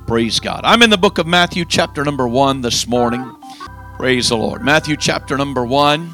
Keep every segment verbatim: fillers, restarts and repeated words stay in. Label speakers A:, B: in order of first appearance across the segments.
A: Praise God. I'm in the book of Matthew chapter number one this morning. Praise the Lord. Matthew chapter number one,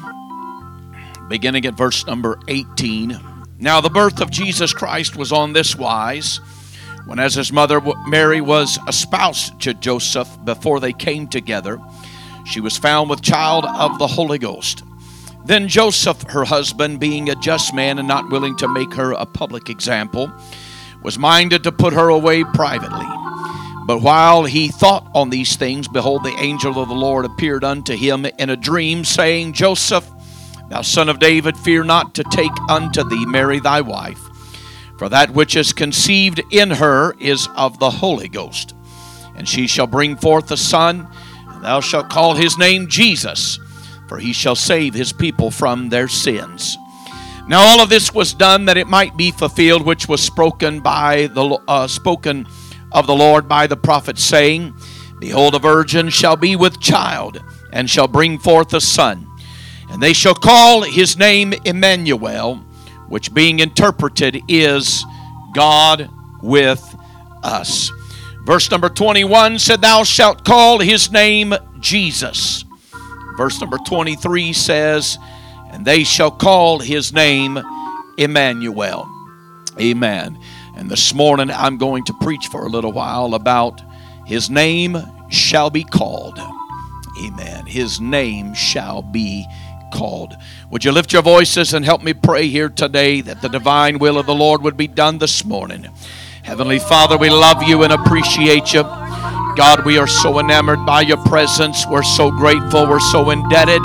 A: beginning at verse number eighteen. Now the birth of Jesus Christ was on this wise, when as his mother Mary was espoused to Joseph, before they came together, she was found with child of the Holy Ghost. Then Joseph, her husband, being a just man and not willing to make her a public example, was minded to put her away privately. But while he thought on these things, behold, the angel of the Lord appeared unto him in a dream, saying, Joseph, thou son of David, fear not to take unto thee Mary thy wife, for that which is conceived in her is of the Holy Ghost. And she shall bring forth a son, and thou shalt call his name Jesus, for he shall save his people from their sins. Now all of this was done that it might be fulfilled, which was spoken by the uh, spoken of the Lord by the prophet, saying, Behold, a virgin shall be with child, and shall bring forth a son, and they shall call his name Emmanuel, which being interpreted is God with us. Verse number twenty-one said, Thou shalt call his name Jesus. Verse number twenty-three says, And they shall call his name Emmanuel. Amen. And this morning I'm going to preach for a little while about his name shall be called. Amen. His name shall be called. Would you lift your voices and help me pray here today that the divine will of the Lord would be done this morning. Heavenly Father, we love you and appreciate you. God, we are so enamored by your presence. We're so grateful. We're so indebted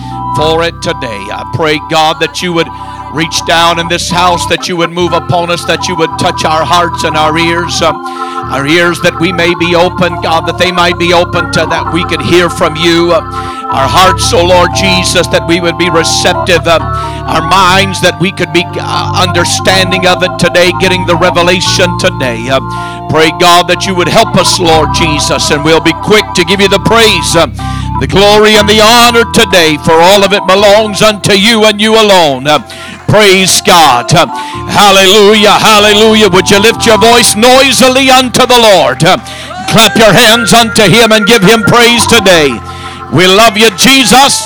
A: for it today. I pray, God, that you would reach down in this house, that you would move upon us, that you would touch our hearts and our ears, uh, our ears that we may be open, God, that they might be open to that we could hear from you. Uh, our hearts, oh Lord Jesus, that we would be receptive. Uh, our minds, that we could be uh, understanding of it today, getting the revelation today. Uh, pray, God, that you would help us, Lord Jesus, and we'll be quick to give you the praise, uh, the glory, and the honor today, for all of it belongs unto you and you alone. Uh, Praise God. Hallelujah. Hallelujah. Would you lift your voice noisily unto the Lord? Clap your hands unto him and give him praise today. We love you, Jesus.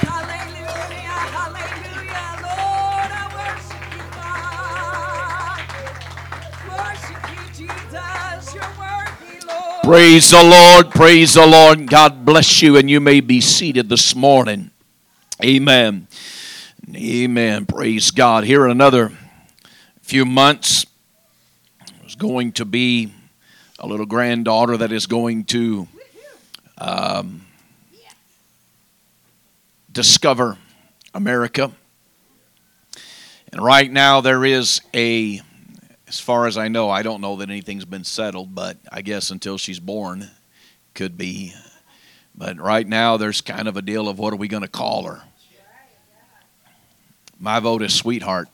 A: Praise the Lord. Praise the Lord. God bless you, and you may be seated this morning. Amen. Amen. Praise God. Here in another few months, there's going to be a little granddaughter that is going to um, discover America. And right now there is a, as far as I know, I don't know that anything's been settled, but I guess until she's born, could be. But right now there's kind of a deal of what are we going to call her? My vote is sweetheart.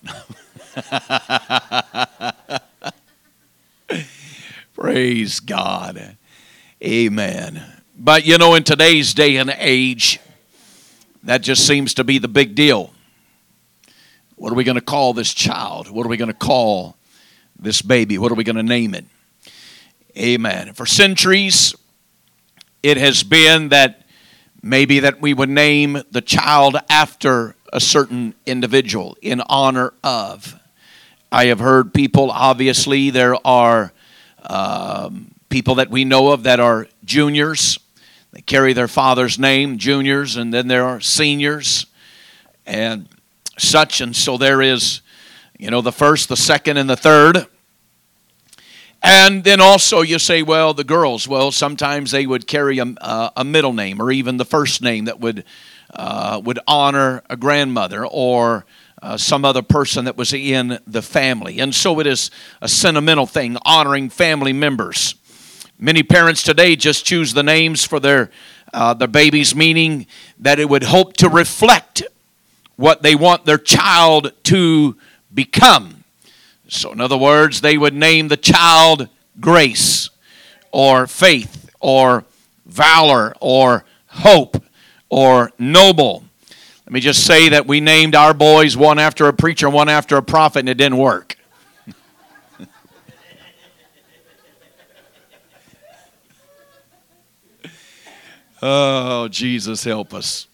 A: Praise God. Amen. But you know, in today's day and age, that just seems to be the big deal. What are we going to call this child? What are we going to call this baby? What are we going to name it? Amen. For centuries, it has been that maybe that we would name the child after a certain individual in honor of. I have heard people, obviously, there are um, people that we know of that are juniors. They carry their father's name, juniors, and then there are seniors and such. And so there is, you know, the first, the second, and the third. And then also you say, well, the girls, well, sometimes they would carry a, a middle name or even the first name that would Uh, would honor a grandmother or uh, some other person that was in the family. And so it is a sentimental thing, honoring family members. Many parents today just choose the names for their, uh, their babies, meaning that it would hope to reflect what they want their child to become. So in other words, they would name the child Grace or Faith or Valor or Hope or Noble. Let me just say that we named our boys one after a preacher, one after a prophet, and it didn't work. Oh, Jesus, help us.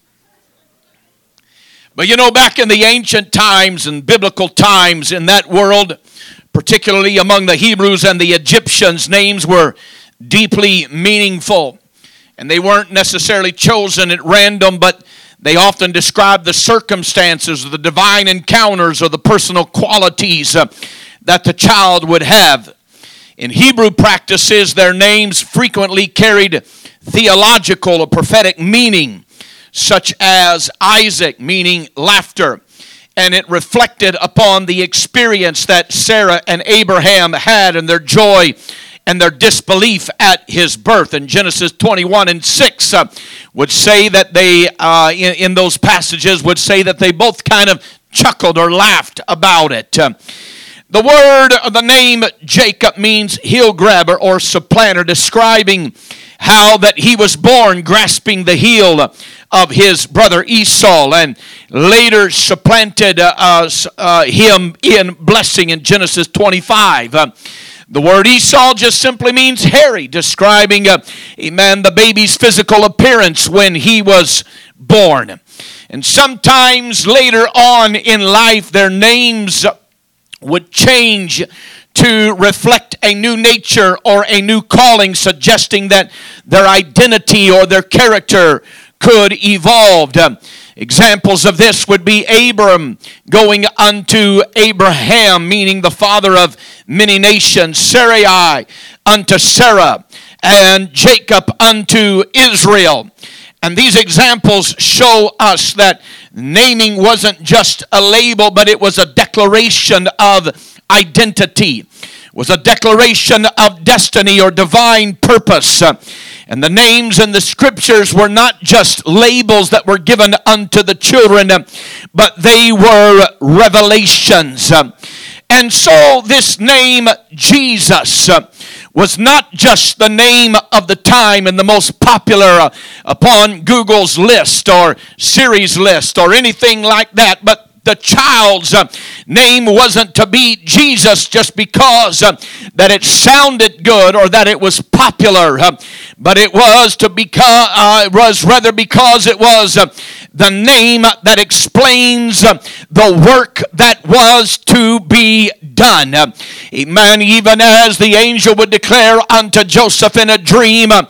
A: But you know, back in the ancient times and biblical times in that world, particularly among the Hebrews and the Egyptians, names were deeply meaningful. And they weren't necessarily chosen at random, but they often described the circumstances, the divine encounters, or the personal qualities uh, that the child would have. In Hebrew practices, their names frequently carried theological or prophetic meaning, such as Isaac, meaning laughter. And it reflected upon the experience that Sarah and Abraham had and their joy and their disbelief at his birth. And Genesis twenty-one and six uh, would say that they, uh, in, in those passages, would say that they both kind of chuckled or laughed about it. Uh, the word, the name Jacob means heel grabber or supplanter, describing how that he was born grasping the heel of his brother Esau, and later supplanted uh, uh, uh, him in blessing in Genesis twenty-five. Uh, The word Esau just simply means hairy, describing, uh, amen, the baby's physical appearance when he was born. And sometimes later on in life, their names would change to reflect a new nature or a new calling, suggesting that their identity or their character could evolve. Um, Examples of this would be Abram going unto Abraham, meaning the father of many nations, Sarai unto Sarah, and Jacob unto Israel. And these examples show us that naming wasn't just a label, but it was a declaration of identity. It was a declaration of destiny or divine purpose. And the names in the scriptures were not just labels that were given unto the children, but they were revelations. And so this name, Jesus, was not just the name of the time and the most popular upon Google's list or Siri's list or anything like that, but the child's uh, name wasn't to be Jesus just because uh, that it sounded good or that it was popular, uh, but it was to become uh, was rather because it was uh, the name that explains uh, the work that was to be done. Uh, amen. Even as the angel would declare unto Joseph in a dream, uh,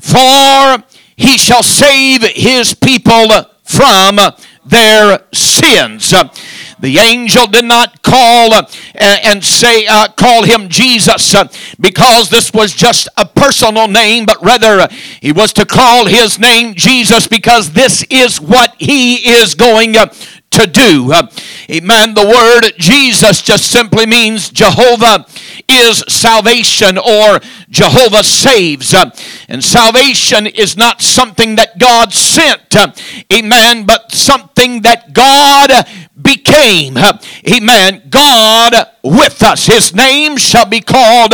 A: for he shall save his people from uh, their sins. Uh, the angel did not call uh, and say uh, call him Jesus uh, because this was just a personal name, but rather uh, he was to call his name Jesus because this is what he is going uh, to do. Uh, amen. The word Jesus just simply means Jehovah is salvation or Jehovah saves. Uh, and salvation is not something that God sent, uh, amen, but something that God became. Uh, amen. God with us. His name shall be called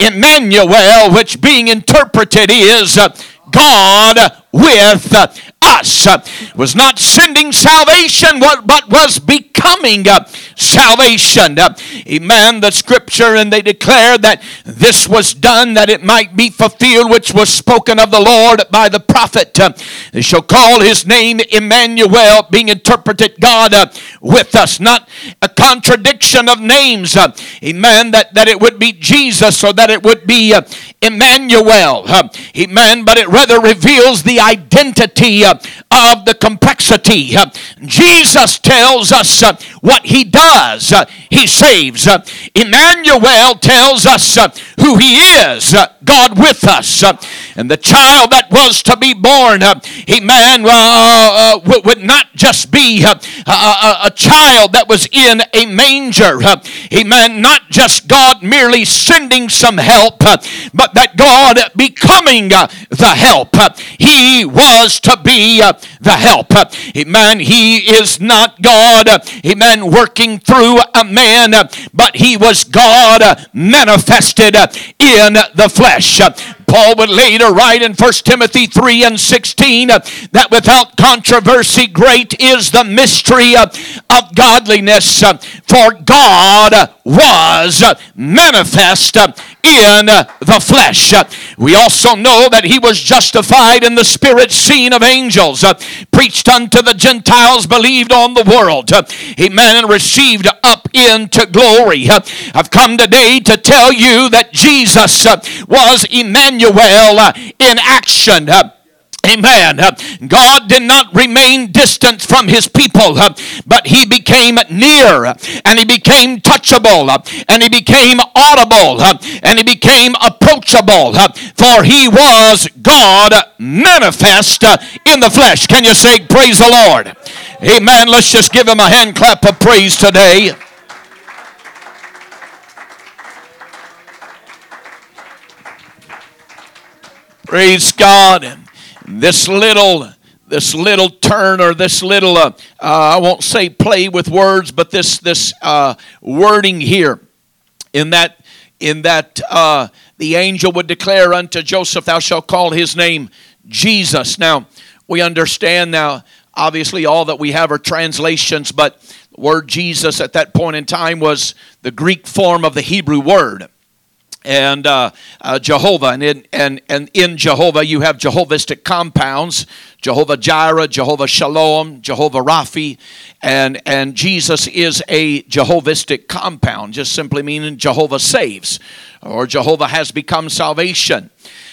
A: Emmanuel, which being interpreted is uh, God with uh, us. Uh, was not sending salvation, but was becoming uh, salvation. Uh, amen. The scripture, and they declare that this was done that it might be fulfilled, which was spoken of the Lord by the prophet. Uh, they shall call his name Emmanuel, being interpreted God uh, with us. Not a contradiction of names. Uh, amen. That, that it would be Jesus or that it would be uh, Emmanuel. Uh, amen. But it rather reveals the identity uh, of the complexity. Uh, Jesus tells us uh, what he does. Uh, he saves. Uh, Emmanuel tells us uh, who he is. Uh, God with us. Uh, and the child that was to be born, uh, amen, uh, uh, would not just be uh, a, a child that was in a manger. Uh, amen. Not just God merely sending some help, uh, but that God becoming uh, the help. Uh, he was to be uh, the help. Uh, amen. He is not God, uh, amen, working through a man, uh, but he was God uh, manifested uh, in the flesh. Uh, Paul would later write in First Timothy three and sixteen uh, that without controversy great is the mystery uh, of godliness, uh, for God uh, was uh, manifest uh, in the flesh. We also know that he was justified in the spirit, seen of angels, preached unto the Gentiles, believed on the world. Amen. And received up into glory. I've come today to tell you that Jesus was Emmanuel in action. Amen. God did not remain distant from his people, but he became near, and he became touchable, and he became audible, and he became approachable, for he was God manifest in the flesh. Can you say praise the Lord? Amen. Let's just give him a hand clap of praise today. Praise God. This little, this little turn, or this little, uh, uh, I won't say play with words, but this this uh, wording here, in that in that uh, the angel would declare unto Joseph, "Thou shalt call his name Jesus." Now we understand now. Obviously, all that we have are translations, but the word Jesus at that point in time was the Greek form of the Hebrew word. And uh, uh, Jehovah, and in, and, and in Jehovah you have Jehovistic compounds, Jehovah Jireh, Jehovah Shalom, Jehovah Raphi, and, and Jesus is a Jehovistic compound, just simply meaning Jehovah saves, or Jehovah has become salvation.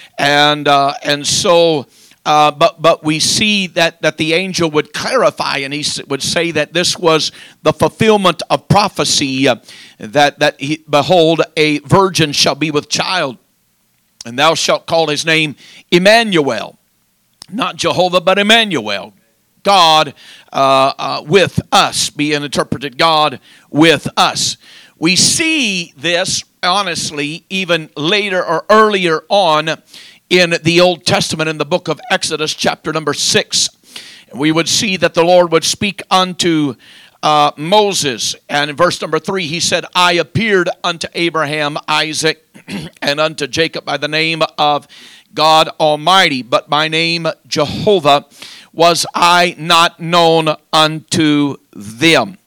A: And uh, and so, uh, but but we see that, that the angel would clarify, and he would say that this was the fulfillment of prophecy, uh, that that he, behold, a virgin shall be with child, and thou shalt call his name Emmanuel, not Jehovah, but Emmanuel, God uh, uh, with us, being interpreted God with us. We see this honestly even later or earlier on in the Old Testament, in the book of Exodus, chapter number six. We would see that the Lord would speak unto uh, Moses, and in verse number three he said, "I appeared unto Abraham, Isaac, and unto Jacob by the name of God Almighty, but by name Jehovah was I not known unto them."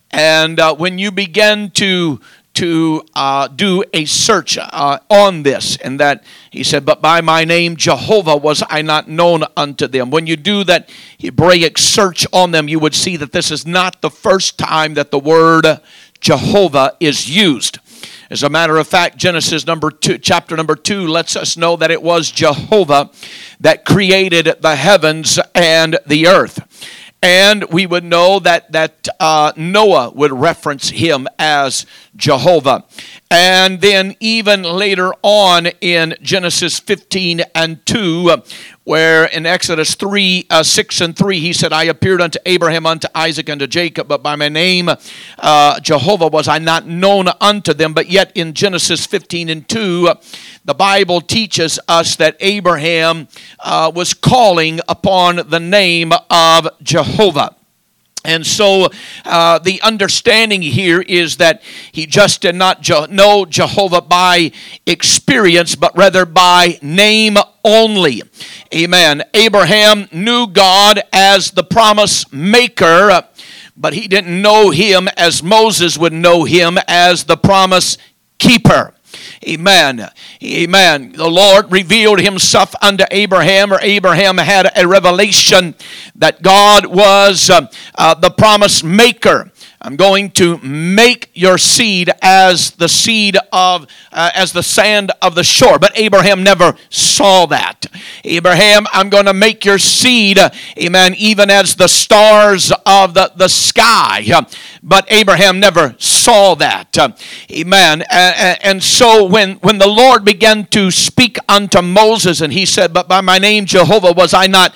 A: And uh, when you begin to to uh, do a search uh, on this, and that he said, "But by my name Jehovah was I not known unto them." When you do that Hebraic search on them, you would see that this is not the first time that the word Jehovah is used. As a matter of fact, Genesis number two, chapter number two lets us know that it was Jehovah that created the heavens and the earth. And we would know that, that uh, Noah would reference him as Jehovah. And then even later on in Genesis fifteen and two, where in Exodus three, uh, six and three, he said, "I appeared unto Abraham, unto Isaac, unto Jacob, but by my name uh, Jehovah was I not known unto them." But yet in Genesis fifteen and two, the Bible teaches us that Abraham uh, was calling upon the name of Jehovah. And so uh, the understanding here is that he just did not je- know Jehovah by experience, but rather by name only. Amen. Abraham knew God as the promise maker, but he didn't know him as Moses would know him, as the promise keeper. Amen. Amen. The Lord revealed himself unto Abraham, or Abraham had a revelation that God was uh, uh, the promise maker. "I'm going to make your seed as the seed of, uh, as the sand of the shore." But Abraham never saw that. Abraham, "I'm going to make your seed, uh, amen, even as the stars of the, the sky." Uh, but Abraham never saw that. Uh, amen. And, and so when, when the Lord began to speak unto Moses, and he said, "But by my name Jehovah was I not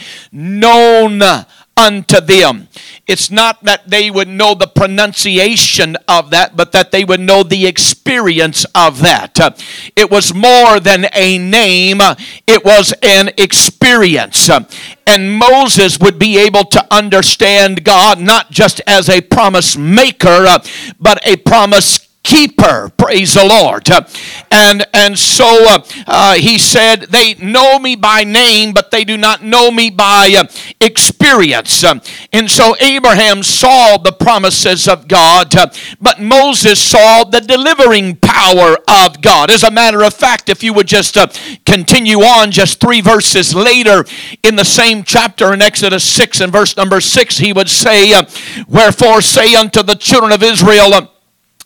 A: known unto them." It's not that they would know the pronunciation of that, but that they would know the experience of that. Uh, it was more than a name, it was an experience. Uh, and Moses would be able to understand God not just as a promise maker, uh, but a promise keeper. Praise the Lord. Uh, and and so uh, uh, he said, they know me by name, but they do not know me by uh, experience. Uh, and so Abraham saw the promises of God, uh, but Moses saw the delivering power of God. As a matter of fact, if you would just uh, continue on just three verses later in the same chapter in Exodus six and verse number six, he would say, uh, wherefore say unto the children of Israel, uh,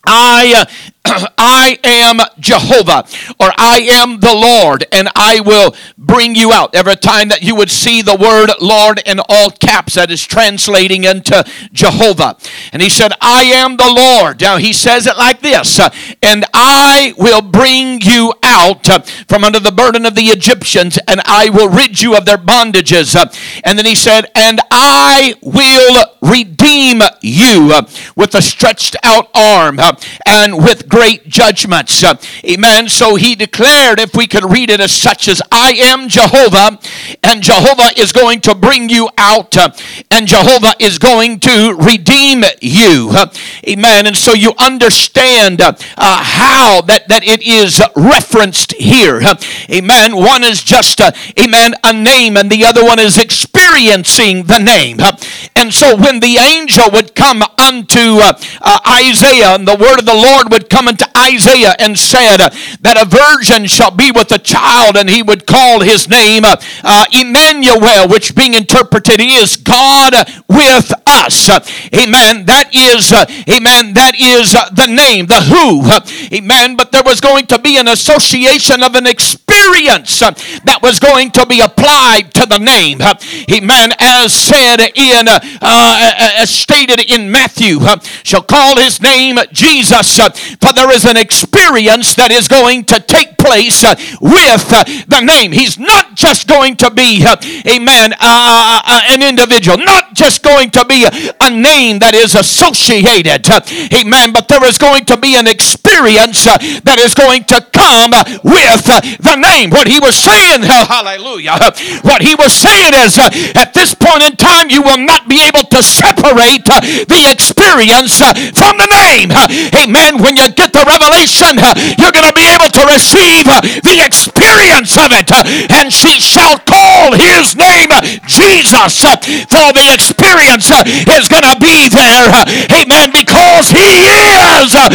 A: I, uh, I am Jehovah, or I am the Lord, and I will bring you out. Every time that you would see the word Lord in all caps, that is translating into Jehovah. And he said, I am the Lord. Now he says it like this, uh, and I will bring you out uh, from under the burden of the Egyptians, and I will rid you of their bondages. Uh, and then he said, and I will redeem you uh, with a stretched out arm uh, and with great judgments. Uh, amen. So he declared, if we could read it as such as, I am Jehovah, and Jehovah is going to bring you out, uh, and Jehovah is going to redeem you. Uh, amen. And so you understand uh, uh, how that, that it is referenced here. Uh, amen. One is just, uh, amen, a name, and the other one is experiencing the name. Uh, and so when the angel would come unto uh, uh, Isaiah, and the word of the Lord would come unto Isaiah and said uh, that a virgin shall be with a child, and he would call his name uh, uh, Emmanuel, which being interpreted is God with us. Uh, amen. That is, uh, amen, that is uh, the name, the who. Uh, amen. But there was going to be an association of an experience uh, that was going to be applied to the name. Uh, amen. As said in, uh, uh, as stated in Matthew, uh, shall call his name Jesus, uh, for there is an experience that is going to take place uh, with uh, the name. He's not just going to be, uh, amen, uh, uh, an individual, not just going to be a, a name that is associated, uh, amen, but there is going to be an experience uh, that is going to come uh, with uh, the name. What he was saying, uh, hallelujah, uh, what he was saying is, uh, at this point in time, you will not be able to separate uh, the experience uh, from the name. Uh, amen. When you get the revelation, uh, you're going to be able to receive uh, the experience of it. Uh, and she shall call his name uh, Jesus, uh, for the experience uh, is going to be there. Uh, amen. Because he is uh,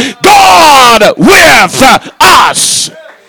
A: God with uh, us.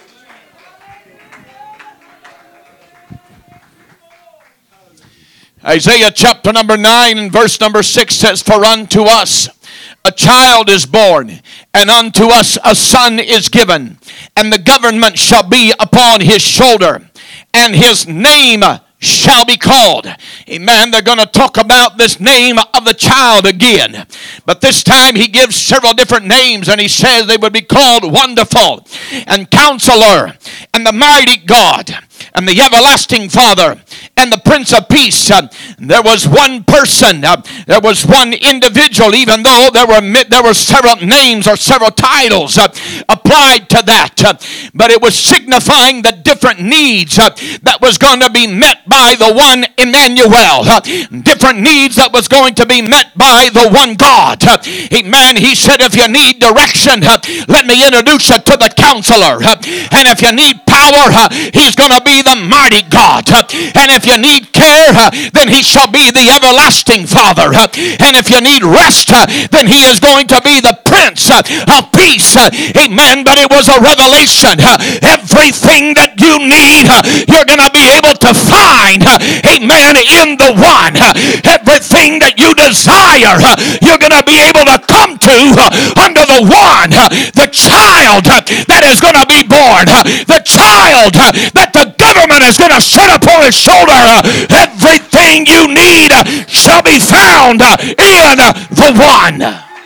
A: Isaiah chapter number nine and verse number six says, for unto us a child is born, and unto us a son is given, and the government shall be upon his shoulder, and his name shall be called. Amen. They're going to talk about this name of the child again. But this time he gives several different names, and he says they would be called Wonderful, and Counselor, and the Mighty God, and the Everlasting Father, and the Prince of Peace. Uh, there was one person, uh, there was one individual, even though there were there were several names or several titles uh, applied to that. Uh, but it was signifying the different needs uh, that was going to be met by the one Emmanuel. Uh, different needs that was going to be met by the one God. Uh, amen. He said, if you need direction, uh, let me introduce you to the Counselor. Uh, and if you need power, uh, he's going to be the Mighty God. Uh, and if you need care, uh, then he shall be the Everlasting Father. Uh, and if you need rest, uh, then he is going to be the Prince uh, of Peace. Uh, amen. But it was a revelation. Uh, everything that you need, uh, you're going to be able to find, uh, amen, in the one. Uh, everything that you desire, uh, you're going to be able to come to uh, under the one. Uh, the child uh, that is going to be born. Uh, the child uh, that the government is going to set upon his shoulder. Uh, everything you need uh, shall be found uh, in uh, the one.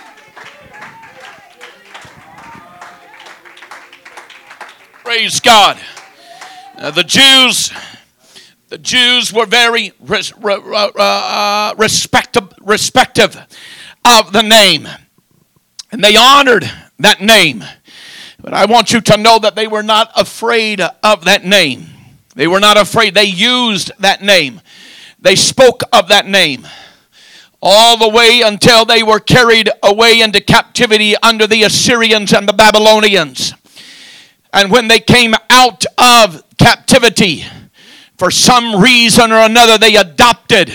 A: Praise God. Uh, the Jews, the Jews were very res, uh, respective, respective of the name, and they honored that name. But I want you to know that they were not afraid of that name. They were not afraid. They used that name. They spoke of that name. all the way until they were carried away into captivity under the Assyrians and the Babylonians. And when they came out of captivity, for some reason or another, they adopted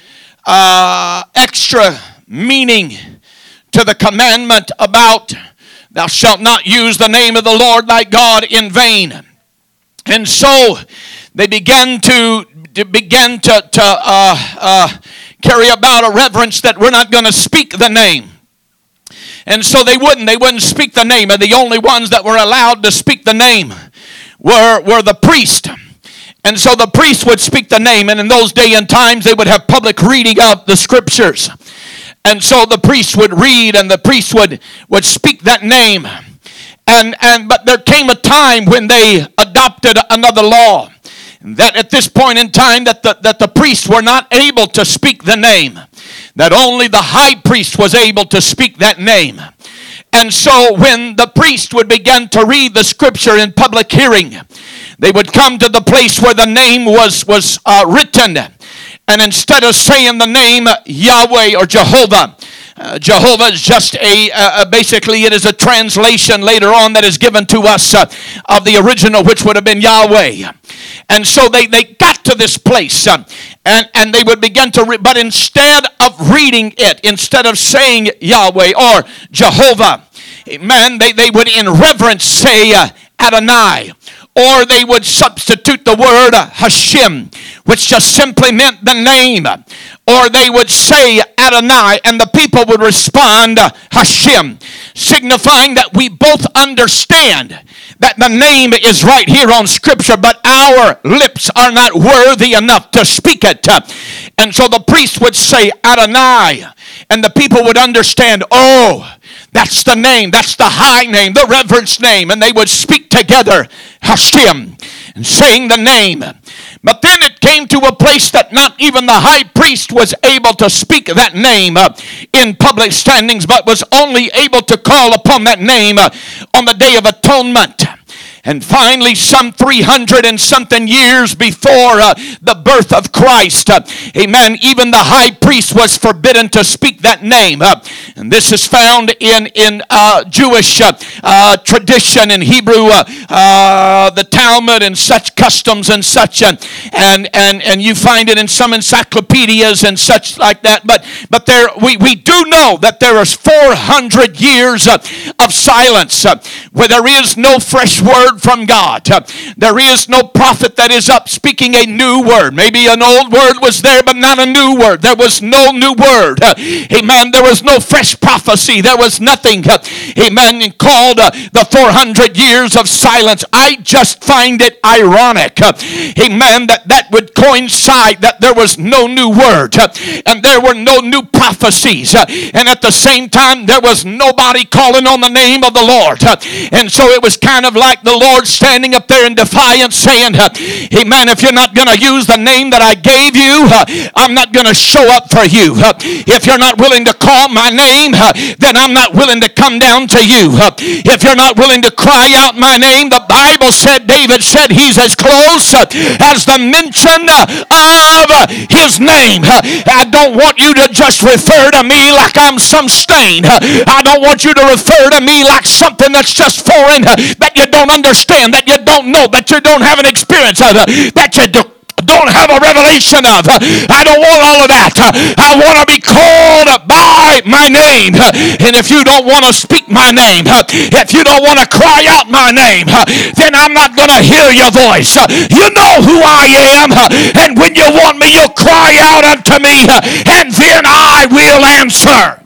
A: uh, extra meaning to the commandment about thou shalt not use the name of the Lord thy God in vain. And so they began to, to begin to, to uh, uh, carry about a reverence that we're not going to speak the name. And so they wouldn't. They wouldn't speak the name. And the only ones that were allowed to speak the name were, were the priest. And so the priest would speak the name. And in those day and times, they would have public reading of the scriptures. And so the priest would read, and the priest would, would speak that name. And, and but there came a time when they adopted another law. That at this point in time that the, that the priests were not able to speak the name. That only the high priest was able to speak that name. And so when the priest would begin to read the scripture in public hearing, they would come to the place where the name was, was uh, written. And instead of saying the name Yahweh or Jehovah, Uh, Jehovah is just a, uh, basically it is a translation later on that is given to us uh, of the original, which would have been Yahweh. And so they, they got to this place uh, and, and they would begin to read, but instead of reading it, instead of saying Yahweh or Jehovah, amen, they, they would in reverence say uh, Adonai. Or they would substitute the word Hashem, which just simply meant the name. Or they would say Adonai, and the people would respond Hashem, signifying that we both understand that the name is right here on Scripture, but our lips are not worthy enough to speak it. And so the priest would say Adonai, and the people would understand, oh, that's the name, that's the high name, the reverence name. And they would speak together, Hashem, and saying the name. But then it came to a place that not even the high priest was able to speak that name uh, in public standings, but was only able to call upon that name uh, on the Day of Atonement. And finally, some three hundred and something years before uh, the birth of Christ, uh, amen, even the high priest was forbidden to speak that name. Uh, and this is found in, in uh, Jewish uh, uh, tradition, in Hebrew, uh, uh, the Talmud and such customs and such. Uh, and, and, and you find it in some encyclopedias and such like that. But, but there, we, we do know that there is four hundred years uh, of silence uh, where there is no fresh word from God. Uh, there is no prophet that is up speaking a new word. Maybe an old word was there, but not a new word. There was no new word. Uh, amen. There was no fresh prophecy. There was nothing. Uh, amen. Called uh, the four hundred years of silence. I just find it ironic. Uh, amen. That that would coincide that there was no new word. Uh, and there were no new prophecies. Uh, and at the same time, there was nobody calling on the name of the Lord. Uh, and so it was kind of like the Lord standing up there in defiance saying, uh, amen, if you're not going to use the name that I gave you, uh, I'm not going to show up for you. Uh, if you're not willing to call my name, uh, then I'm not willing to come down to you. Uh, if you're not willing to cry out my name, the Bible said, David said, he's as close uh, as the mention uh, of uh, his name. Uh, I don't want you to just refer to me like I'm some stain. Uh, I don't want you to refer to me like something that's just foreign, uh, that you don't understand. Understand that you don't know, that you don't have an experience of, uh, that you do, don't have a revelation of. Uh, I don't want all of that. Uh, I want to be called by my name. Uh, and if you don't want to speak my name, uh, if you don't want to cry out my name, uh, then I'm not going to hear your voice. Uh, you know who I am. Uh, and when you want me, you'll cry out unto me, uh, and then I will answer.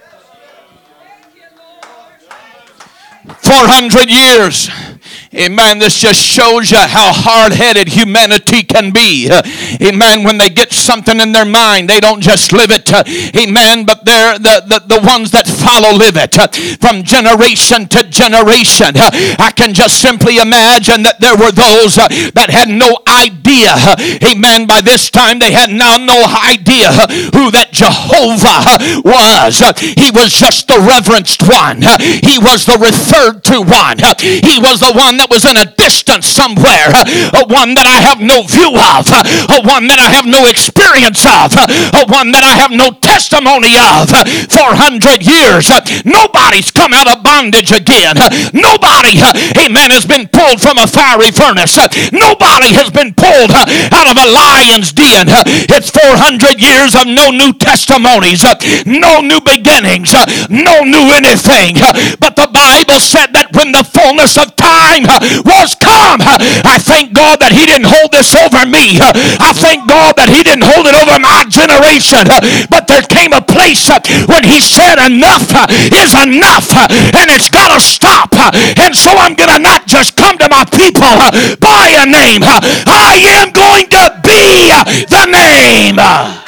A: four hundred years. Amen. This just shows you how hard-headed humanity can be. Uh, amen. When they get something in their mind, they don't just live it. Uh, amen. But they're the, the, the ones that follow live it. Uh, from generation to generation. Uh, I can just simply imagine that there were those uh, that had no idea. Uh, amen. By this time, they had now no idea uh, who that Jehovah uh, was. Uh, he was just the reverenced one. Uh, he was the referred to one. Uh, he was the one one that was in a distance somewhere, a one that I have no view of, a one that I have no experience of, a one that I have no testimony of. four hundred years, nobody's come out of bondage again. Nobody, amen, has been pulled from a fiery furnace. Nobody has been pulled out of a lion's den. It's four hundred years of no new testimonies, no new beginnings, no new anything. But the Bible said that when the fullness of time was come, I thank God that he didn't hold this over me. I thank God that he didn't hold it over my generation. But there came a place when he said enough is enough, and it's got to stop. And so I'm going to not just come to my people by a name. I am going to be the name.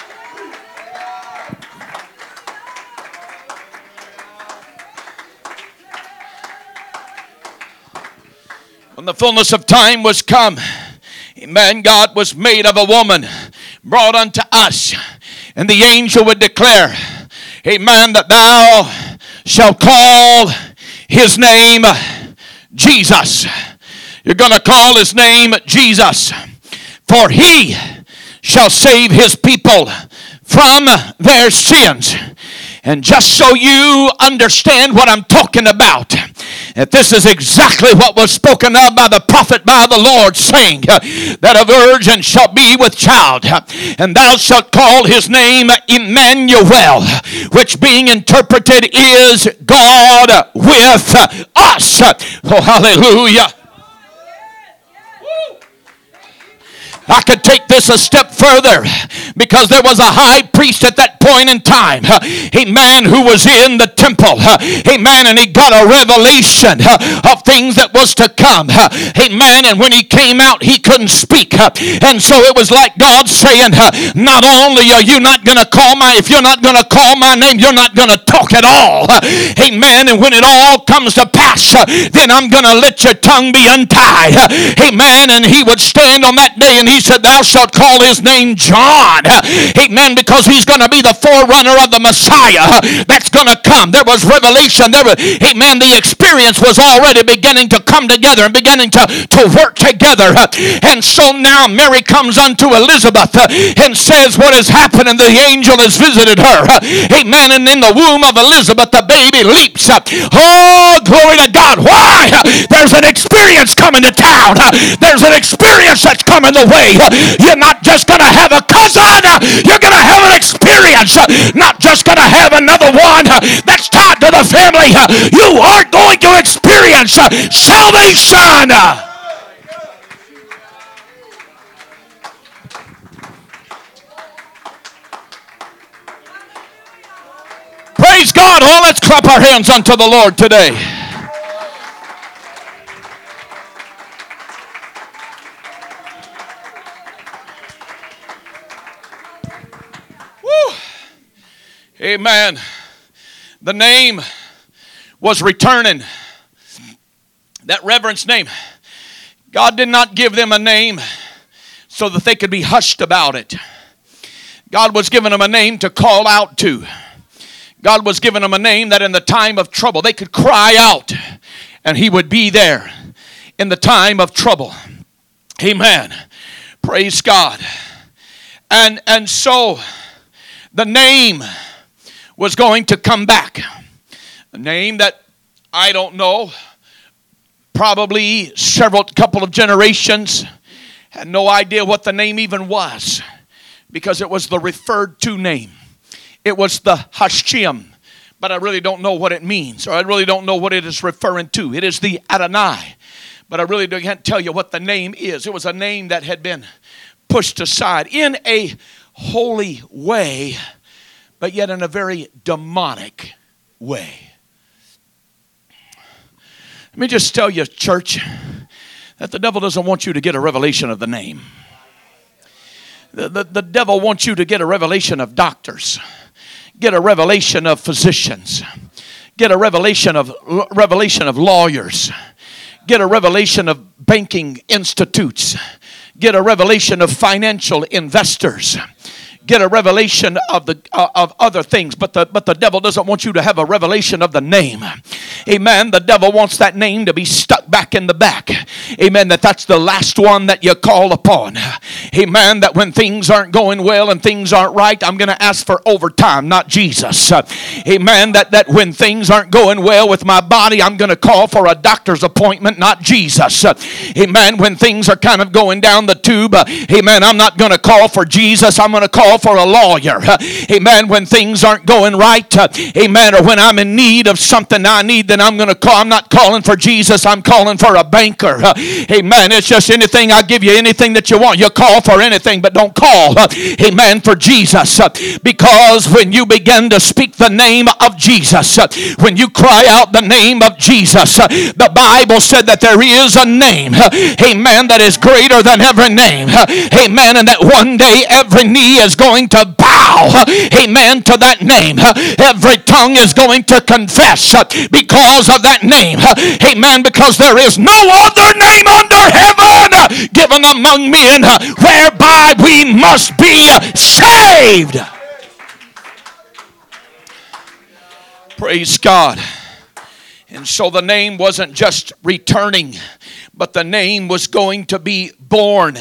A: When the fullness of time was come, amen, God was made of a woman, brought unto us, and the angel would declare, amen, that thou shalt call his name Jesus. You're going to call his name Jesus, for he shall save his people from their sins. And just so you understand what I'm talking about, that this is exactly what was spoken of by the prophet, by the Lord, saying that a virgin shall be with child, and thou shalt call his name Emmanuel, which being interpreted is God with us. Oh, hallelujah. I could take this a step further, because there was a high priest at that point in time, amen, who was in the temple, amen, and he got a revelation of things that was to come, amen, and when he came out he couldn't speak, and so it was like God saying, not only are you not going to call my, if you're not going to call my name, you're not going to talk at all, amen, and when it all comes to pass, then I'm going to let your tongue be untied, amen. And he would stand on that day and he said, thou shalt call his name John, amen, because he's going to be the forerunner of the Messiah that's going to come. There was revelation, there was, amen, the experience was already beginning to come together and beginning to, to work together. And so now Mary comes unto Elizabeth and says what has happened, and the angel has visited her, amen, and in the womb of Elizabeth the baby leaps. Oh, glory to God. Why? There's an experience coming to town. There's an experience that's coming the way. You're not just going to have a cousin, you're going to have an experience. Not just going to have another one that's tied to the family. You are going to experience salvation. Praise God. Oh, let's clap our hands unto the Lord today. Amen. The name was returning. That reverence name. God did not give them a name so that they could be hushed about it. God was giving them a name to call out to. God was giving them a name that in the time of trouble they could cry out and he would be there in the time of trouble. Amen. Praise God. And, and so the name was going to come back. A name that I don't know, probably several couple of generations had no idea what the name even was, because it was the referred to name. It was the Hashem, but I really don't know what it means, or I really don't know what it is referring to. It is the Adonai, but I really can't tell you what the name is. It was a name that had been pushed aside in a holy way, but yet in a very demonic way. Let me just tell you, church, that the devil doesn't want you to get a revelation of the name. The, the, the devil wants you to get a revelation of doctors, get a revelation of physicians, get a revelation of revelation of lawyers, get a revelation of banking institutes, get a revelation of financial investors. get a revelation of the uh, of other things, but the but the devil doesn't want you to have a revelation of the name. Amen. The devil wants that name to be stuck back in the back. Amen. That that's the last one that you call upon. Amen. That when things aren't going well and things aren't right, I'm going to ask for overtime, not Jesus. Uh, amen. That that when things aren't going well with my body, I'm going to call for a doctor's appointment, not Jesus. Uh, amen. When things are kind of going down the tube, uh, amen, I'm not going to call for Jesus. I'm going to call for a lawyer. Uh, amen. When things aren't going right, uh, amen, or when I'm in need of something I need, then I'm going to call. I'm not calling for Jesus. I'm calling for a banker. Uh, amen. It's just anything. I give you anything that you want. You call for anything, but don't call, uh, amen, for Jesus. Uh, because when you begin to speak the name of Jesus, uh, when you cry out the name of Jesus, uh, the Bible said that there is a name, uh, amen, that is greater than every name. Uh, amen. And that one day every knee is going to bow, uh, amen, to that name. Uh, every tongue is going to confess uh, because of that name. Uh, amen. Because there is no other name under heaven uh, given among men uh, whereby we must be uh, saved. Praise God. And so the name wasn't just returning, but the name was going to be born.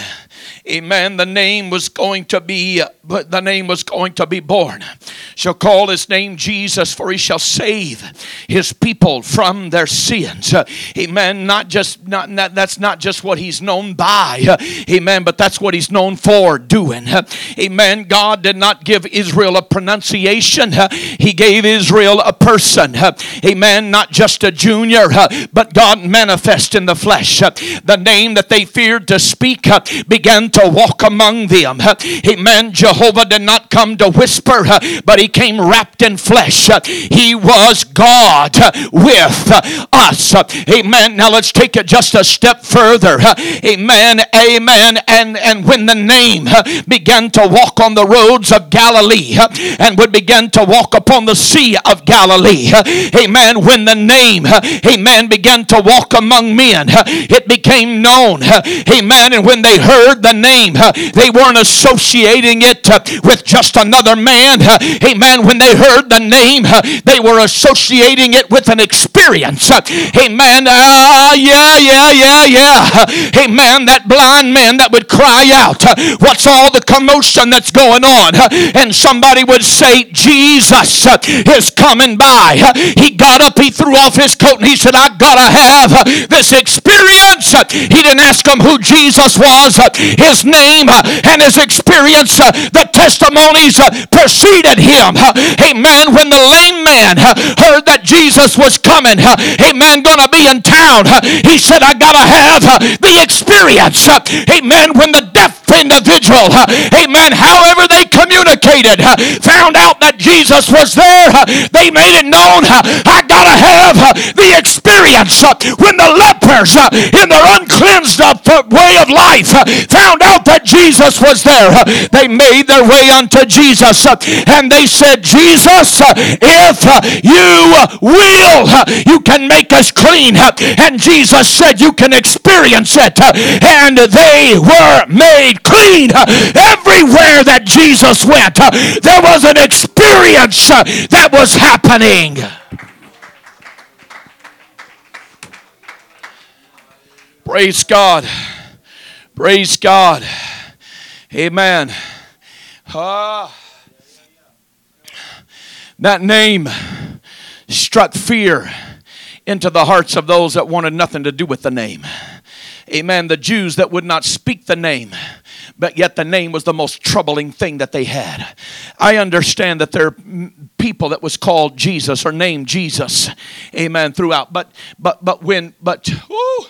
A: Amen. The name was going to be, but the name was going to be born. Shall call his name Jesus, for he shall save his people from their sins. Uh, amen. Not just, not, not that's not just what he's known by. Uh, amen. But that's what he's known for doing. Uh, amen. God did not give Israel a pronunciation. Uh, he gave Israel a person. Uh, amen. Not just a junior, uh, but God manifest in the flesh. Uh, the name that they feared to speak uh, began to walk among them. Uh, amen. Jehovah did not come to whisper, uh, but he came wrapped in flesh. Uh, he was God uh, with uh, us. Uh, amen. Now let's take it just a step further. Uh, amen. Amen. And, and when the name uh, began to walk on the roads of Galilee uh, and would begin to walk upon the sea of Galilee. Uh, amen. When the name, uh, amen, began to walk among men, uh, it became known. Uh, amen. And when they heard the name, uh, they weren't associating it uh, with just another man. Uh, amen. When they heard the name, uh, they were associating it with an experience. Uh, amen. Uh, yeah, yeah, yeah, yeah. Amen. That blind man that would cry out, uh, what's all the commotion that's going on? Uh, and somebody would say, Jesus uh, is coming by. Uh, he got up, he threw off his coat, and he said, I gotta have uh, this experience. Uh, he didn't ask him who Jesus was, uh, his name, uh, and his experience. Uh, the testimonies uh, preceded him. Uh, amen. When the lame man uh, heard that Jesus was coming, uh, amen, gonna be in town, uh, he said, I gotta have uh, the experience. Uh, amen. When the deaf individual, uh, amen, however they communicated, uh, found out that Jesus was there, uh, they made it known, uh, I gotta have uh, the experience. Uh, when the lepers uh, in their uncleansed uh, way of life uh, found out that Jesus was there, uh, they made their way unto Jesus uh, and they said, Jesus, uh, if uh, you uh, will, uh, you can make us clean. Uh, and Jesus said, you can experience it. Uh, and they were made clean. Uh, everywhere that Jesus went, uh, there was an experience uh, that was happening. Praise God. Praise God. Amen. Uh, that name struck fear into the hearts of those that wanted nothing to do with the name. Amen. The Jews that would not speak the name, but yet the name was the most troubling thing that they had. I understand that there are people that was called Jesus or named Jesus, amen, throughout. But but but when but ooh,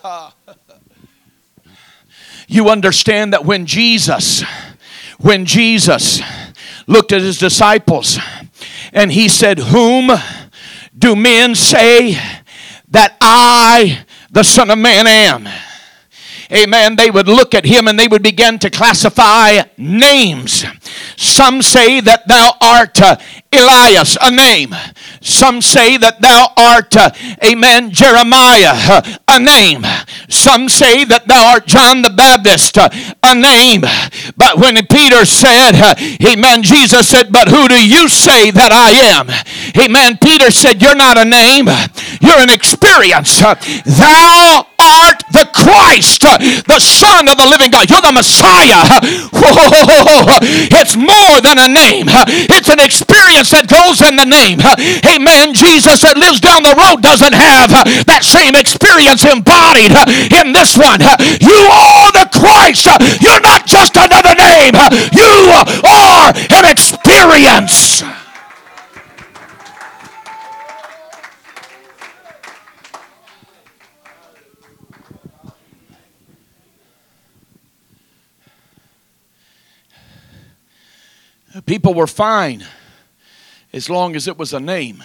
A: you understand that when Jesus, when Jesus looked at his disciples and he said, whom do men say that I, the Son of Man, am? Amen. They would look at him and they would begin to classify names. Some say that thou art uh, Elias, a name. Some say that thou art, uh, amen, Jeremiah, uh, a name. Some say that thou art John the Baptist, uh, a name. But when Peter said, uh, amen, Jesus said, but who do you say that I am? Amen. Peter said, you're not a name, you're an experience. Uh, thou art the Christ, uh, the Son of the living God. You're the Messiah. Whoa. It's more than a name. It's an experience that goes in the name. Amen. Jesus that lives down the road doesn't have that same experience embodied in this one. You are the Christ. You're not just another name. You are an experience. People were fine as long as it was a name.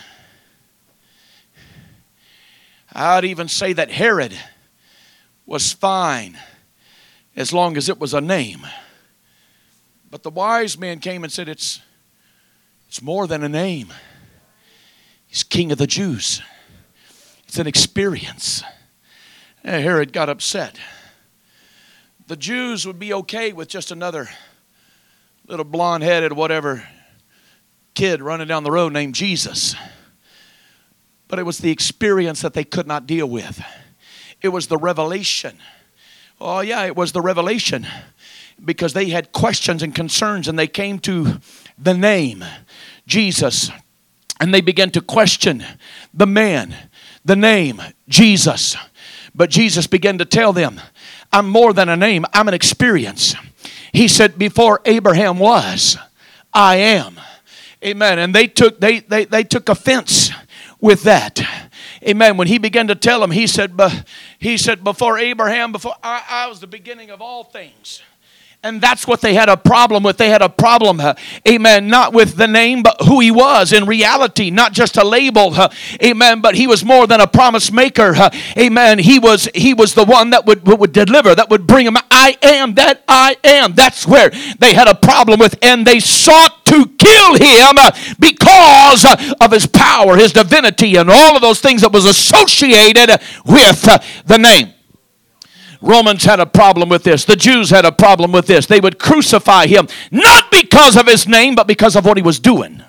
A: I'd even say that Herod was fine as long as it was a name. But the wise men came and said, it's, it's more than a name. He's King of the Jews. It's an experience. And Herod got upset. The Jews would be okay with just another little blonde-headed whatever kid running down the road named Jesus. But it was the experience that they could not deal with. It was the revelation. Oh yeah, it was the revelation. Because they had questions and concerns, and they came to the name Jesus. And they began to question the man, the name Jesus. But Jesus began to tell them, I'm more than a name, I'm an experience. He said, before Abraham was, I am. Amen. And they took they they, they took offense with that. Amen. When he began to tell them, he said, he said, before Abraham, before I, I was the beginning of all things. And that's what they had a problem with. They had a problem, uh, amen, not with the name, but who he was in reality, not just a label, uh, amen, but he was more than a promise maker, uh, amen. He was he was the one that would, would deliver, that would bring him. I am that I am. That's where they had a problem with, and they sought to kill him uh, because uh, of his power, his divinity, and all of those things that was associated with uh, the name. Romans had a problem with this. The Jews had a problem with this. They would crucify him, not because of his name, but because of what he was doing.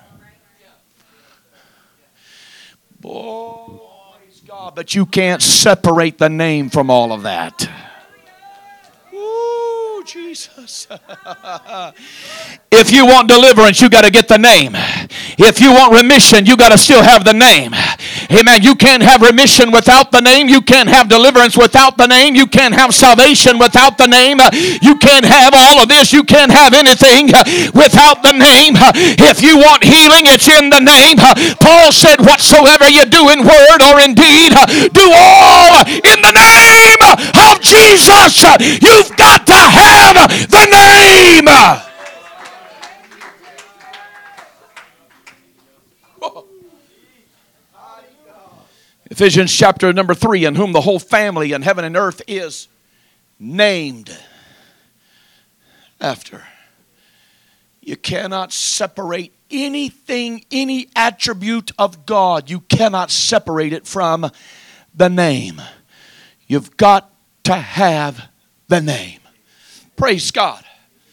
A: Boy, God, but you can't separate the name from all of that. Ooh, Jesus. If you want deliverance, you got to get the name. If you want remission, you got to still have the name. Amen. You can't have remission without the name. You can't have deliverance without the name. You can't have salvation without the name. You can't have all of this. You can't have anything without the name. If you want healing, it's in the name. Paul said, whatsoever you do in word or in deed, do all in the name of Jesus. You've got to have the name. Ephesians chapter number three, in whom the whole family in heaven and earth is named after. You cannot separate anything, any attribute of God. You cannot separate it from the name. You've got to have the name. Praise God.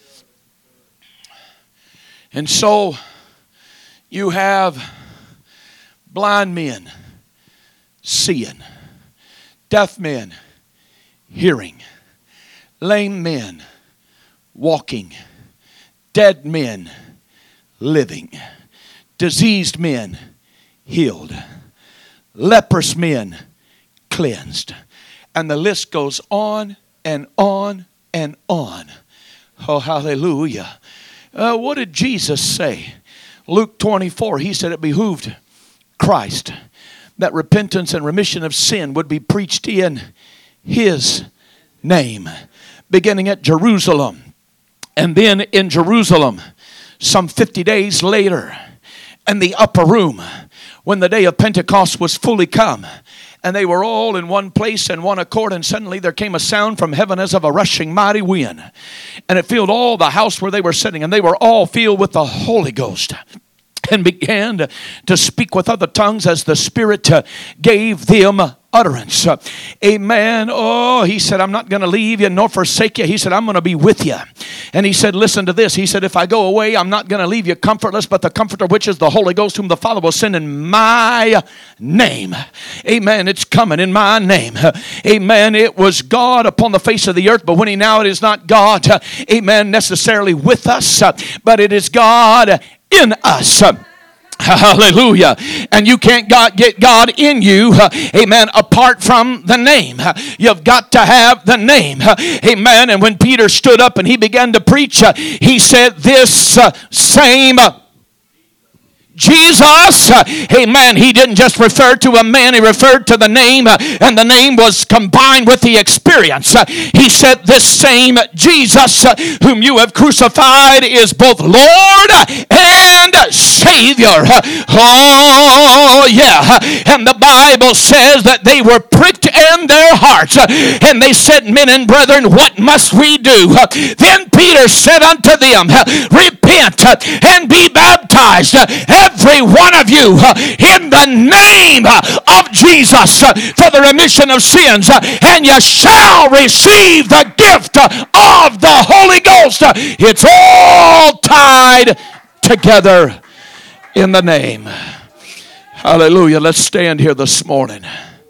A: And so you have blind men seeing, deaf men hearing, lame men walking, dead men living, diseased men healed, leprous men cleansed. And the list goes on and on and on. Oh, hallelujah. Uh, what did Jesus say? Luke twenty-four, he said it behooved Christ that repentance and remission of sin would be preached in his name, beginning at Jerusalem. And then in Jerusalem, some fifty days later, in the upper room, when the day of Pentecost was fully come, and they were all in one place and one accord, and suddenly there came a sound from heaven as of a rushing mighty wind, and it filled all the house where they were sitting, and they were all filled with the Holy Ghost, and began to speak with other tongues as the Spirit gave them utterance. Uh, amen. Oh, he said, I'm not going to leave you nor forsake you. He said, I'm going to be with you. And he said, listen to this. He said, if I go away, I'm not going to leave you comfortless, but the Comforter, which is the Holy Ghost, whom the Father will send in my name. Amen. It's coming in my name. Uh, amen. It was God upon the face of the earth, but when he now it is not God, uh, amen, necessarily with us, uh, but it is God in us. Uh, Hallelujah. And you can't God, get God in you, uh, amen, apart from the name. Uh, you've got to have the name. Uh, amen. And when Peter stood up and he began to preach, uh, he said, this uh, same uh, Jesus, uh, amen, he didn't just refer to a man, he referred to the name, uh, and the name was combined with the experience. Uh, he said, this same Jesus uh, whom you have crucified is both Lord and Savior. Uh, oh, yeah. And the Bible says that they were pricked in their hearts, uh, and they said, men and brethren, what must we do? Uh, then Peter said unto them, uh, repent uh, and be baptized, uh, every one of you, uh, in the name uh, of Jesus, uh, for the remission of sins, uh, and you shall receive the gift uh, of the Holy Ghost. Uh, it's all tied together in the name. Hallelujah. Let's stand here this morning.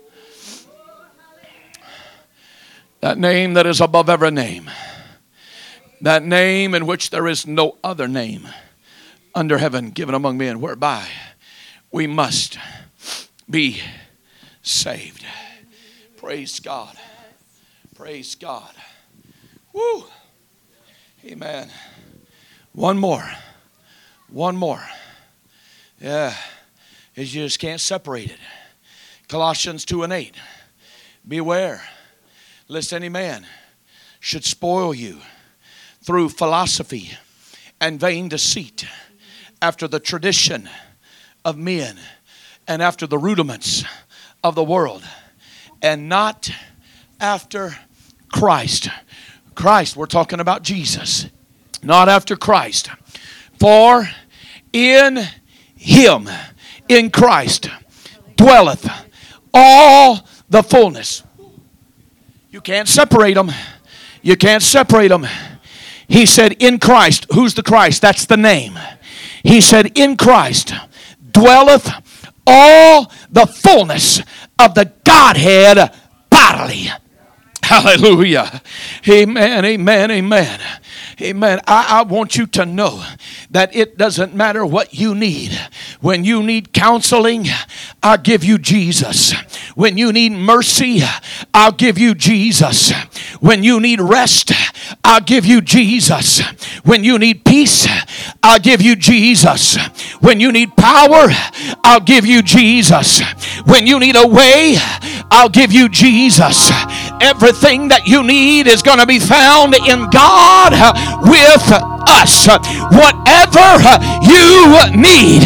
A: That name that is above every name. That name in which there is no other name under heaven given among men, whereby we must be saved. Praise God. Praise God. Woo. Amen. One more. One more. Yeah. Is you just can't separate it. Colossians two and eight. Beware, lest any man should spoil you through philosophy and vain deceit, after the tradition of men and after the rudiments of the world, and not after Christ. Christ, we're talking about Jesus. Not after Christ. For in him, in Christ, dwelleth all the fullness. You can't separate them. You can't separate them. He said in Christ. Who's the Christ? That's the name. He said in Christ dwelleth all the fullness of the Godhead bodily. Hallelujah. Amen, amen, amen. Amen. I, I want you to know that it doesn't matter what you need. When you need counseling, I'll give you Jesus. When you need mercy, I'll give you Jesus. When you need rest, I'll give you Jesus. When you need peace, I'll give you Jesus. When you need power, I'll give you Jesus. When you need a way, I'll give you Jesus. Everything that you need is going to be found in God with us. Whatever you need,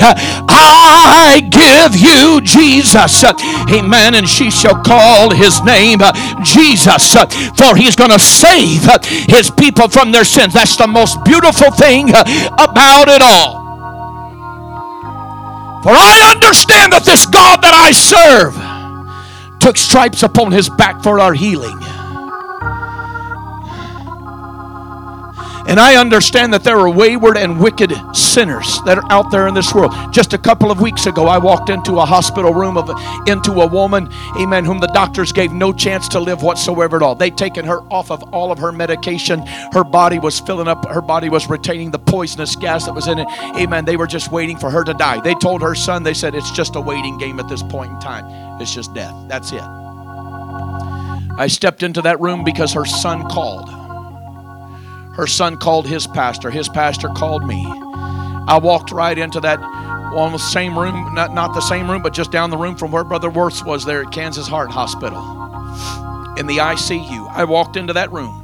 A: I give you Jesus. Amen. And she shall call his name Jesus, for he's going to save his people from their sins. That's the most beautiful thing about it all. For I understand that this God that I serve took stripes upon his back for our healing. And I understand that there are wayward and wicked sinners that are out there in this world. Just a couple of weeks ago, I walked into a hospital room of into a woman, amen, whom the doctors gave no chance to live whatsoever at all. They'd taken her off of all of her medication. Her body was filling up. Her body was retaining the poisonous gas that was in it. Amen. They were just waiting for her to die. They told her son, they said, it's just a waiting game at this point in time. It's just death. That's it. I stepped into that room because her son called. Her son called his pastor. His pastor called me. I walked right into that almost same room, not, not the same room, but just down the room from where Brother Worth was there at Kansas Heart Hospital. In the I C U. I walked into that room.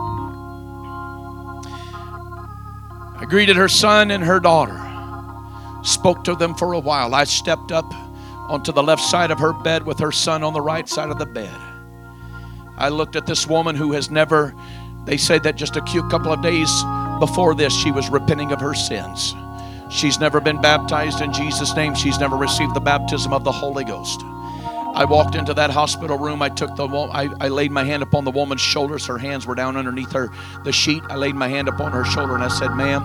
A: I greeted her son and her daughter. Spoke to them for a while. I stepped up onto the left side of her bed with her son on the right side of the bed. I looked at this woman who has never... They said that just a couple of days before this, she was repenting of her sins. She's never been baptized in Jesus' name. She's never received the baptism of the Holy Ghost. I walked into that hospital room. I took the I, I laid my hand upon the woman's shoulders. Her hands were down underneath her the sheet. I laid my hand upon her shoulder and I said, "Ma'am,"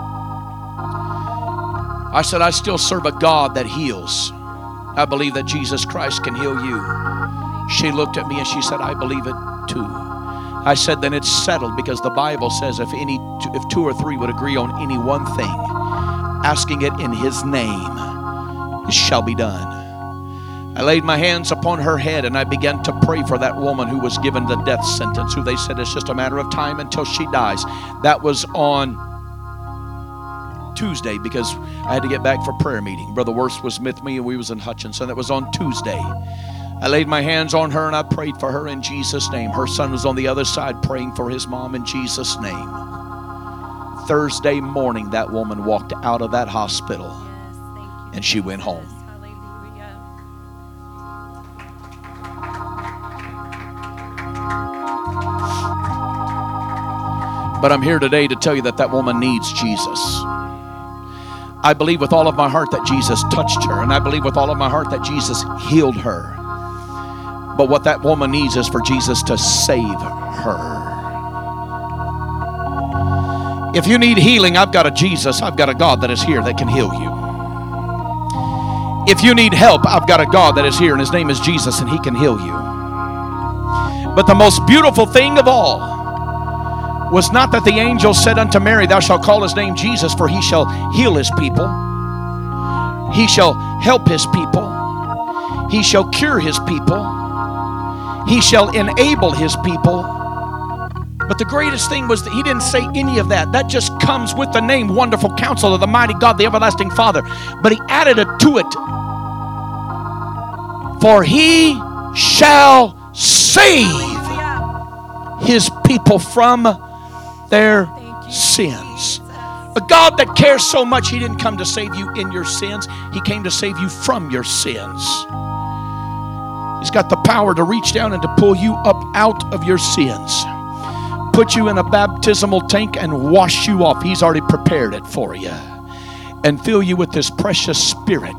A: I said, "I still serve a God that heals. I believe that Jesus Christ can heal you." She looked at me and she said, "I believe it too." I said, "Then it's settled, because the Bible says if any if two or three would agree on any one thing, asking it in His name, it shall be done." I laid my hands upon her head and I began to pray for that woman who was given the death sentence, who they said it's just a matter of time until she dies. That was on Tuesday, because I had to get back for prayer meeting. Brother Worth was with me and we was in Hutchinson. That was on Tuesday. I laid my hands on her and I prayed for her in Jesus' name. Her son was on the other side praying for his mom in Jesus' name. Thursday morning, that woman walked out of that hospital and she went home. But I'm here today to tell you that that woman needs Jesus. I believe with all of my heart that Jesus touched her, and I believe with all of my heart that Jesus healed her. But what that woman needs is for Jesus to save her. If you need healing, I've got a Jesus, I've got a God that is here that can heal you. If you need help, I've got a God that is here and His name is Jesus and He can heal you. But the most beautiful thing of all was not that the angel said unto Mary, "Thou shalt call His name Jesus, for He shall heal His people. He shall help His people. He shall cure His people. He shall enable His people." But the greatest thing was that He didn't say any of that. That just comes with the name Wonderful Counselor, the Mighty God, the Everlasting Father. But He added it to it. For He shall save His people from their sins. A God that cares so much, He didn't come to save you in your sins. He came to save you from your sins. He's got the power to reach down and to pull you up out of your sins, put you in a baptismal tank and wash you off. He's already prepared it for you, and fill you with His precious Spirit.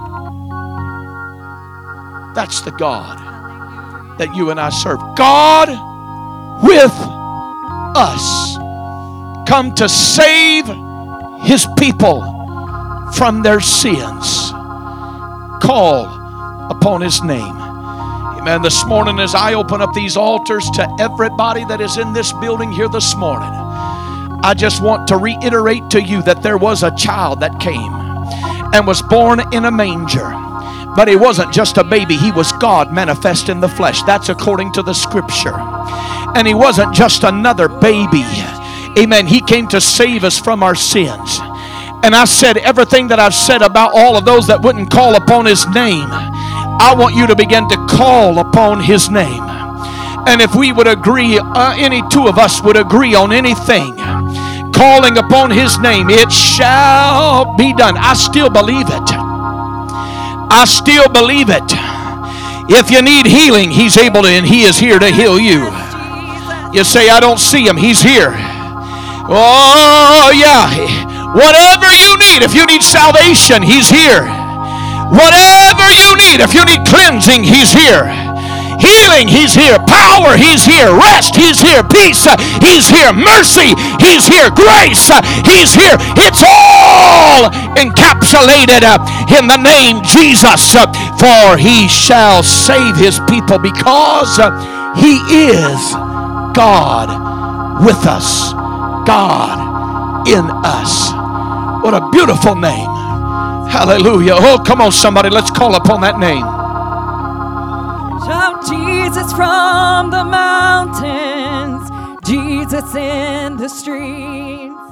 A: That's the God that you and I serve. God with us, come to save His people from their sins. Call upon His name. Amen. This morning, as I open up these altars to everybody that is in this building here this morning, I just want to reiterate to you that there was a child that came and was born in a manger. But He wasn't just a baby. He was God manifest in the flesh. That's according to the Scripture. And He wasn't just another baby. Amen. He came to save us from our sins. And I said everything that I've said about all of those that wouldn't call upon His name, I want you to begin to call upon His name. And if we would agree, uh, any two of us would agree on anything, calling upon His name, it shall be done. I still believe it. I still believe it. If you need healing, He's able to, and He is here to heal you. You say, "I don't see Him." He's here. Oh yeah. Whatever you need, if you need salvation, He's here. Whatever you need, if you need cleansing, He's here. Healing, He's here. Power, He's here. Rest, He's here. Peace, uh, He's here. Mercy, He's here. Grace, uh, He's here. It's all encapsulated uh, in the name Jesus. Uh, for He shall save His people, because uh, He is God with us. God in us. What a beautiful name. Hallelujah. Oh, come on, somebody. Let's call upon that name.
B: Shout Jesus from the mountains, Jesus in the streets.